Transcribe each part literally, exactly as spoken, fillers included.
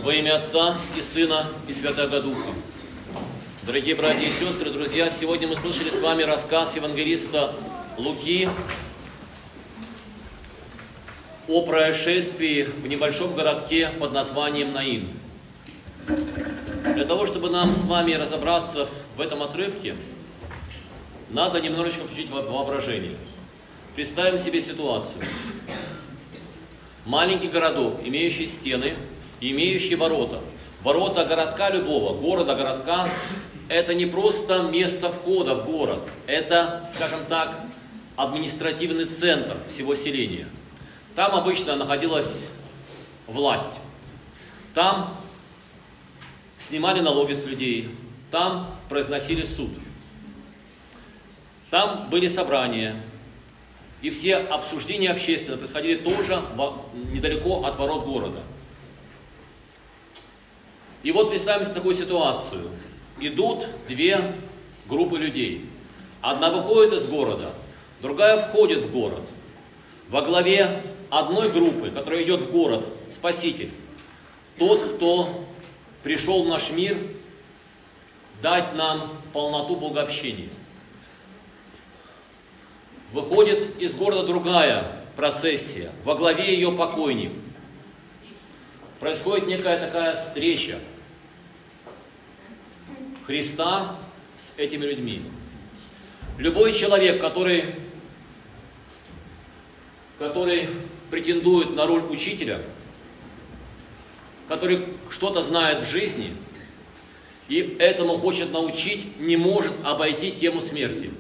Во имя Отца и Сына и Святого Духа. Дорогие братья и сестры, друзья, сегодня мы слышали с вами рассказ евангелиста Луки о происшествии в небольшом городке под названием Наин. Для того, чтобы нам с вами разобраться в этом отрывке, надо немножечко включить воображение. Представим себе ситуацию. Маленький городок, имеющий стены, имеющий ворота. Ворота городка любого, города городка, это не просто место входа в город, это, скажем так, административный центр всего селения. Там обычно находилась власть. Там снимали налоги с людей, там произносили суд. Там были собрания. И все обсуждения общественные происходили тоже недалеко от ворот города. И вот представим себе такую ситуацию. Идут две группы людей. Одна выходит из города, другая входит в город. Во главе одной группы, которая идет в город, Спаситель. Тот, кто пришел в наш мир дать нам полноту богообщения. Выходит из города другая процессия, во главе ее покойник. Происходит некая такая встреча Христа с этими людьми. Любой человек, который, который претендует на роль учителя, который что-то знает в жизни и этому хочет научить, не может обойти тему смерти.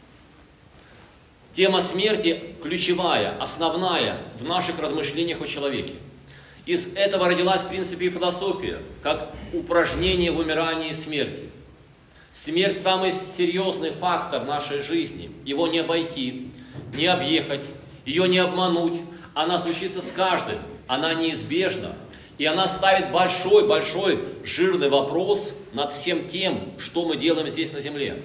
Тема смерти ключевая, основная в наших размышлениях о человеке. Из этого родилась, в принципе, и философия, как упражнение в умирании и смерти. Смерть – самый серьезный фактор нашей жизни. Его не обойти, не объехать, ее не обмануть. Она случится с каждым, она неизбежна. И она ставит большой-большой жирный вопрос над всем тем, что мы делаем здесь на земле.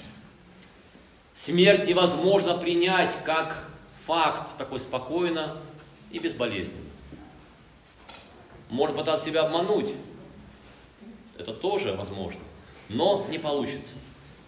Смерть невозможно принять как факт такой спокойно и безболезненно. Может пытаться себя обмануть, это тоже возможно, но не получится.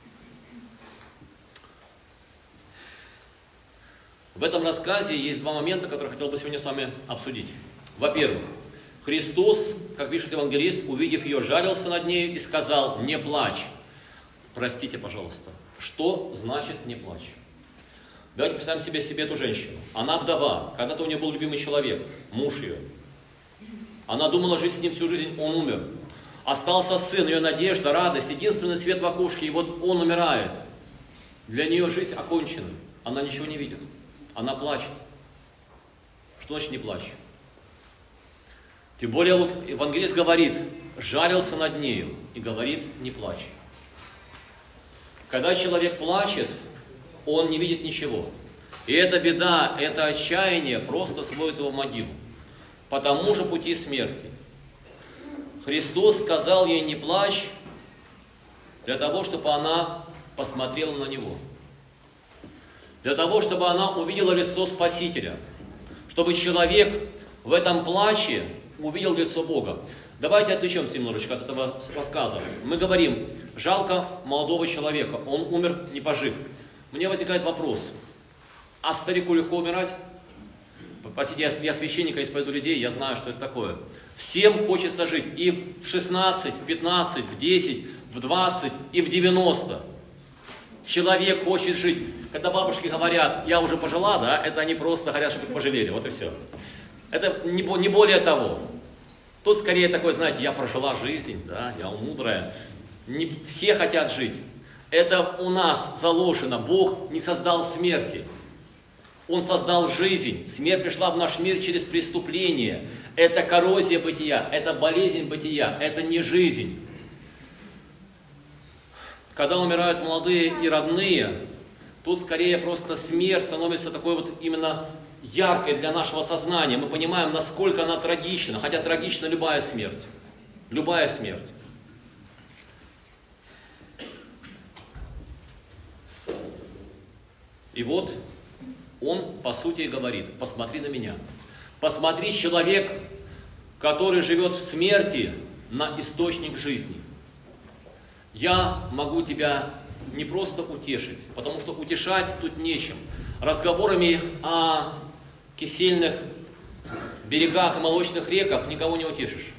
В этом рассказе есть два момента, которые хотел бы сегодня с вами обсудить. Во-первых, Христос, как пишет евангелист, увидев ее, жалился над нею и сказал: «Не плачь». Простите, пожалуйста. Что значит «не плачь»? Давайте представим себе, себе эту женщину. Она вдова. Когда-то у нее был любимый человек, муж ее. Она думала жить с ним всю жизнь, он умер. Остался сын, ее надежда, радость, единственный цвет в окошке, и вот он умирает. Для нее жизнь окончена. Она ничего не видит. Она плачет. Что значит «не плачь»? Тем более евангелист говорит, жалился над нею и говорит: «Не плачь». Когда человек плачет, он не видит ничего. И эта беда, это отчаяние просто сводит его в могилу. По тому же пути смерти. Христос сказал ей: «Не плачь», для того, чтобы она посмотрела на Него. Для того, чтобы она увидела лицо Спасителя. Чтобы человек в этом плаче увидел лицо Бога. Давайте отвлечемся немножечко от этого рассказа. Мы говорим: жалко молодого человека, он умер, не пожив. Мне возникает вопрос: а старику легко умирать? Простите, я, я священник, я исповедую людей, я знаю, что это такое. Всем хочется жить и в шестнадцать, в пятнадцать, в десять, в двадцать и в девяносто. Человек хочет жить. Когда бабушки говорят: «Я уже пожила», да, это они просто говорят, чтобы их пожалели, вот и все. Это не, не более того. Тут скорее такой, знаете, я прожила жизнь, да, я мудрая. Не все хотят жить. Это у нас заложено. Бог не создал смерти. Он создал жизнь. Смерть пришла в наш мир через преступление. Это коррозия бытия, это болезнь бытия, это не жизнь. Когда умирают молодые и родные, тут скорее просто смерть становится такой вот именно яркой для нашего сознания. Мы понимаем, насколько она трагична, хотя трагична любая смерть. Любая смерть. И вот он, по сути, и говорит: посмотри на меня. Посмотри, человек который живет в смерти, на источник жизни. Я могу тебя не просто утешить, потому что утешать тут нечем. Разговорами о кисельных берегах и молочных реках никого не утешишь.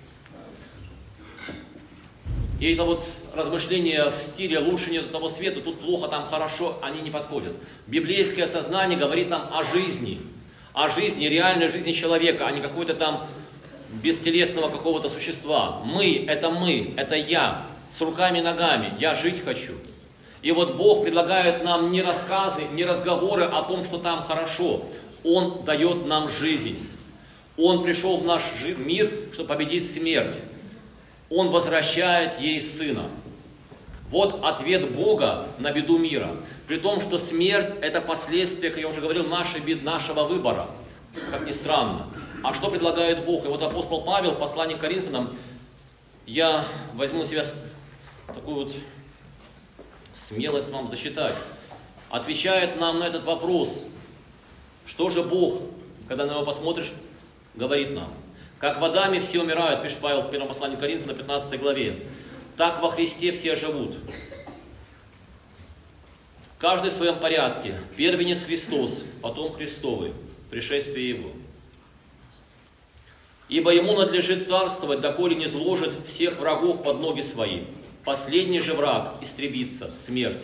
И это вот размышления в стиле «лучше нет того света», тут плохо, там хорошо, они не подходят. Библейское сознание говорит нам о жизни, о жизни, реальной жизни человека, а не какой-то там бестелесного какого-то существа. Мы – это мы, это я, с руками и ногами, я жить хочу. И вот Бог предлагает нам не рассказы, не разговоры о том, что там хорошо. Он дает нам жизнь. Он пришел в наш мир, чтобы победить смерть. Он возвращает ей Сына. Вот ответ Бога на беду мира. При том, что смерть – это последствие, как я уже говорил, нашей бед, нашего выбора. Как ни странно. А что предлагает Бог? И вот апостол Павел в послании к Коринфянам, я возьму на себя такую вот смелость вам зачитать, отвечает нам на этот вопрос. Что же Бог, когда на него посмотришь, говорит нам? Как в Адаме все умирают, пишет Павел в первом послании к Коринфянам, пятнадцатой главе, так во Христе все живут. Каждый в своем порядке. Первенец Христос, потом Христовый, пришествие Его. Ибо Ему надлежит царствовать, доколе не зложит всех врагов под ноги свои. Последний же враг истребится, смерть.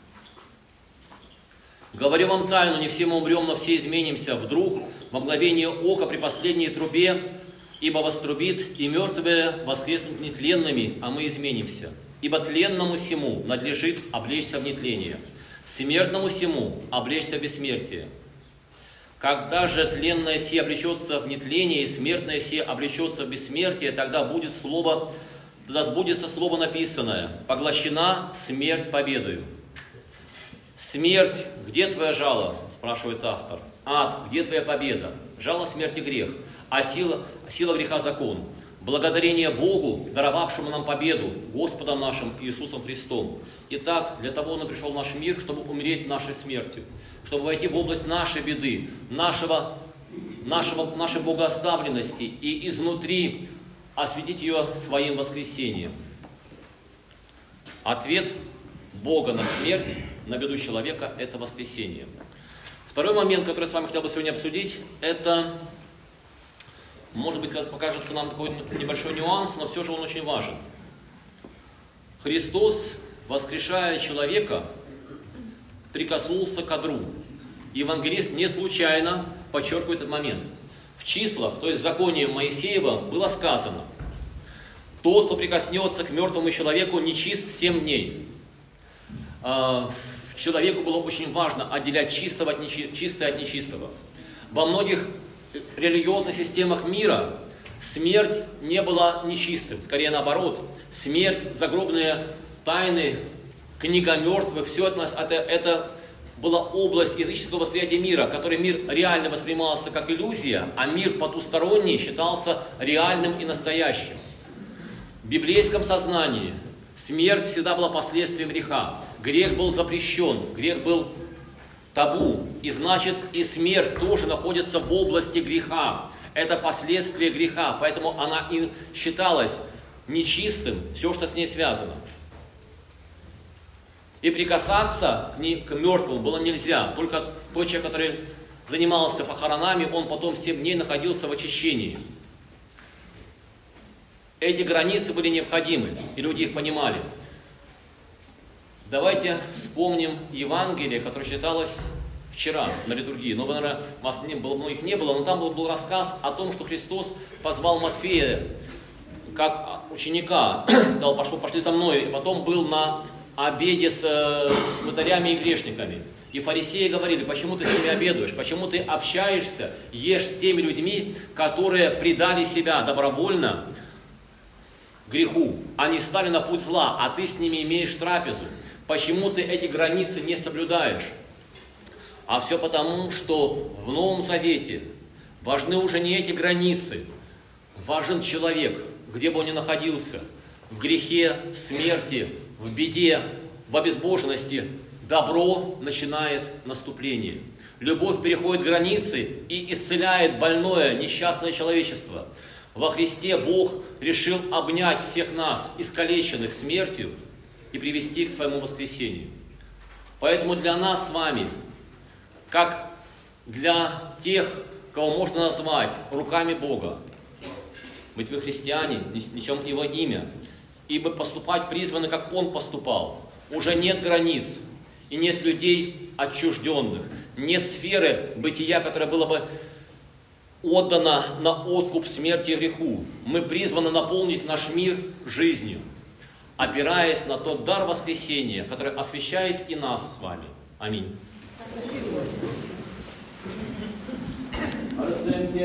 Говорю вам тайну, не все мы умрем, но все изменимся вдруг, во мгновение ока при последней трубе, ибо вострубит, и мертвые воскреснут нетленными, а мы изменимся. Ибо тленному сему надлежит облечься в нетление, смертному сему облечься в бессмертие. Когда же тленное се облечется в нетление, и смертное се облечется в бессмертие, тогда будет слово, тогда сбудется слово написанное: поглощена смерть победою. Смерть, где твоя жало? Спрашивает автор. Ад, где твоя победа? Жало смерти грех, а сила, сила греха закон. Благодарение Богу, даровавшему нам победу, Господом нашим Иисусом Христом. Итак, для того Он и пришел в наш мир, чтобы умереть нашей смертью, чтобы войти в область нашей беды, нашего, нашего, нашей богооставленности и изнутри осветить ее своим воскресением. Ответ Бога на смерть, на беду человека – это воскресение. Второй момент, который я с вами хотел бы сегодня обсудить, это, может быть, покажется нам такой небольшой нюанс, но все же он очень важен. Христос, воскрешая человека, прикоснулся к одру. Евангелист не случайно подчеркивает этот момент. В числах, то есть в законе Моисеева, было сказано: тот, кто прикоснется к мертвому человеку, нечист семь дней. Человеку было очень важно отделять чистого от нечи... чистое от нечистого. Во многих религиозных системах мира смерть не была нечистым, скорее наоборот. Смерть, загробные тайны, книга мертвых, все это, это, это была область языческого восприятия мира, который мир реально воспринимался как иллюзия, а мир потусторонний считался реальным и настоящим. В библейском сознании смерть всегда была последствием греха. Грех был запрещен, грех был табу, и значит и смерть тоже находится в области греха. Это последствие греха, поэтому она и считалась нечистым, все, что с ней связано. И прикасаться к, не, к мертвым было нельзя. Только тот человек, который занимался похоронами, он потом семь дней находился в очищении. Эти границы были необходимы, и люди их понимали. Давайте вспомним Евангелие, которое читалось вчера на литургии. Но, наверное, вас не было, многих не было, но там был, был рассказ о том, что Христос позвал Матфея как ученика, сказал: пошли, пошли со мной, и потом был на обеде с, с мытарями и грешниками. И фарисеи говорили: почему ты с ними обедуешь, почему ты общаешься, ешь с теми людьми, которые предали себя добровольно греху, они стали на путь зла, а ты с ними имеешь трапезу. Почему ты эти границы не соблюдаешь? А все потому, что в Новом Завете важны уже не эти границы, важен человек, где бы он ни находился, в грехе, в смерти, в беде, в обезбоженности. Добро начинает наступление. Любовь переходит границы и исцеляет больное, несчастное человечество. Во Христе Бог решил обнять всех нас, искалеченных смертью, и привести к своему воскресению. Поэтому для нас с вами, как для тех, кого можно назвать руками Бога, ведь вы христиане, несем Его имя, ибо поступать призваны, как Он поступал. Уже нет границ, и нет людей отчужденных, нет сферы бытия, которая была бы отдана на откуп смерти и греху. Мы призваны наполнить наш мир жизнью, опираясь на тот дар воскресения, который освящает и нас с вами. Аминь.